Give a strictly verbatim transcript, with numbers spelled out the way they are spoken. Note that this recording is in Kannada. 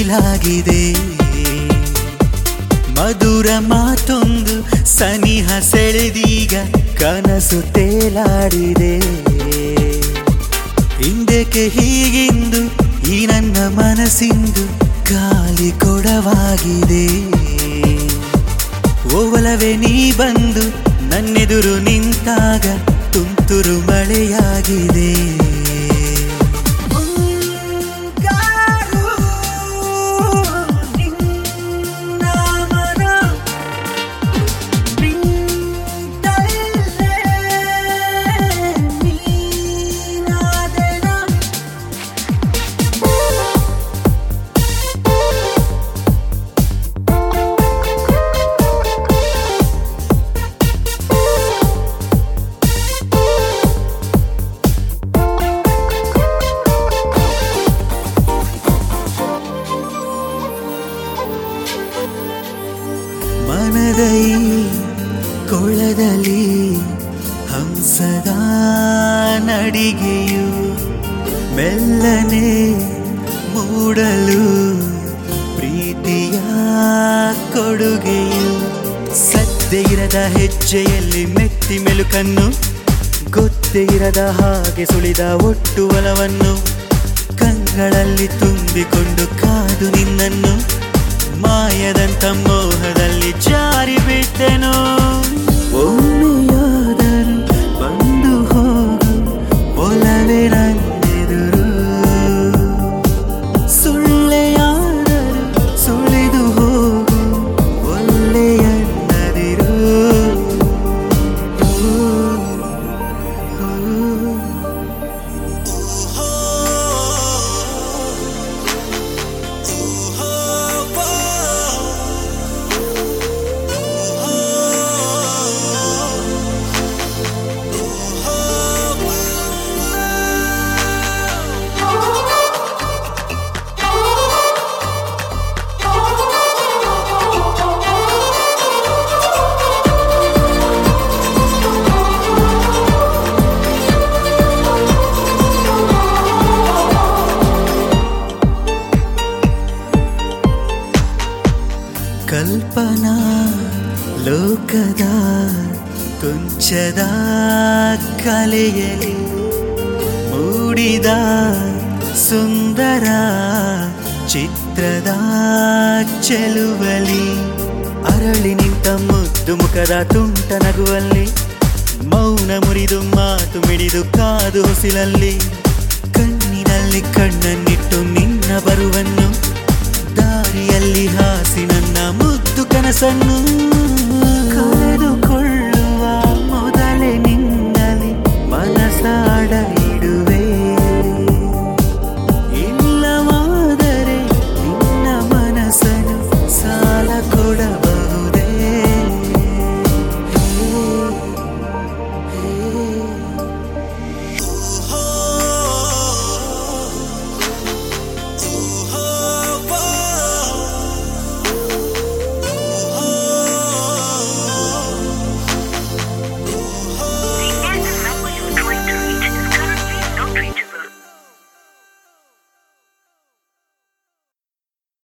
ಮಿಗಿಲಾಗಿದೆ ಮಧುರ ಮಾತೊಂದು ಸನಿಹ ಸೆಳೆದೀಗ ಕನಸು ತೇಲಾಡಿದೆ ಹಿಂದಕ್ಕೆ ಹೀಗಿಂದು ಈ ನನ್ನ ಮನಸ್ಸಿಂದು ಗಾಳಿ ಕೊಡವಾಗಿದೆ ಓವಲವೇ ನೀ ಬಂದು ನನ್ನೆದುರು ನಿಂತಾಗ ತುಂತುರು ಮಳೆಯಾಗಿದೆ ಮನದೈ ಕೊಳದಲ್ಲಿ ಹಂಸದ ನಡಿಗೆಯು ಮೆಲ್ಲನೆ ಮೂಡಲು ಪ್ರೀತಿಯ ಕೊಡುಗೆಯು ಸದ್ದೆ ಇರದ ಹೆಜ್ಜೆಯಲ್ಲಿ ಮೆಟ್ಟಿ ಮೆಲುಕನ್ನು ಗೊತ್ತೇ ಇರದ ಹಾಗೆ ಸುಳಿದ ಒಟ್ಟು ಒಲವನ್ನು ಕಂಗಳಲ್ಲಿ ತುಂಬಿಕೊಂಡು ಕಾದು ನಿನ್ನನ್ನು ಮಾಯದಂತ ಮೋಹದಲ್ಲಿ ಜಾರಿ ಬಿಟ್ಟೆನು ಒಮ್ಮೆಯಾದರೂ ಬಂದು ಹೋಗು ಒಲವೇ ನನ್ನೆದುರು ಸುಳ್ಳೆಯಾದರೂ ಸುಳಿದು ಹೋಗು ಒಳ್ಳೆಯನ್ನದಿರು ಕಲ್ಪನಾ ಲೋಕದ ಕೊಂಚದ ಕಲೆಯಲಿ ಮೂಡಿದ ಸುಂದರ ಚಿತ್ರದ ಚೆಲುವಲಿ ಅರಳಿ ನಿಂತ ಮುದ್ದು ಮುಖದ ತುಂಟ ನಗುವಲ್ಲಿ ಮೌನ ಮುರಿದು ಮಾತು ಮಿಡಿದು ಕಾದು ಹೊಸಿಲಲ್ಲಿ ಕಣ್ಣಿನಲ್ಲಿ ಕಣ್ಣನ್ನಿಟ್ಟು ನಿನ್ನ ಬರುವನ್ನು ದಾರಿಯಲ್ಲಿ ಹಾಸಿ ನನ್ನ ಮುದ್ದು ಕನಸನ್ನು ಕಳೆದುಕೊಳ್ಳ